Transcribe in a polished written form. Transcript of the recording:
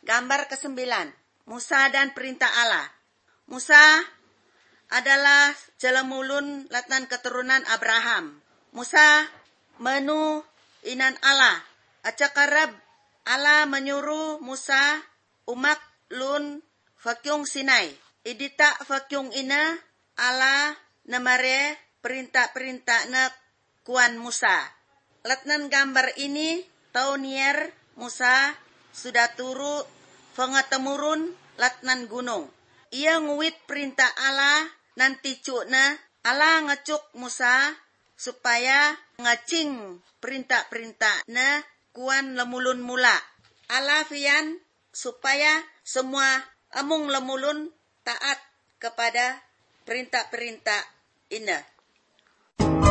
Gambar ke-9, Musa dan perintah Allah. Musa adalah jelemulun latnan keturunan Abraham. Musa menu inan Allah. Acakarab Allah menyuruh Musa umak lun fakyung Sinai. Idita fakyung ina Allah namare perintah-perintah na kuan Musa. Latnan gambar ini taunier Musa sudah turu pengatemurun latnan gunung. Ia nguwit perintah Allah nanti cukna Allah ngecuk Musa supaya ngacing perintah-perintah na kuan lemulun mula. Allah fian supaya semua amung lemulun taat kepada perintah-perintah ina.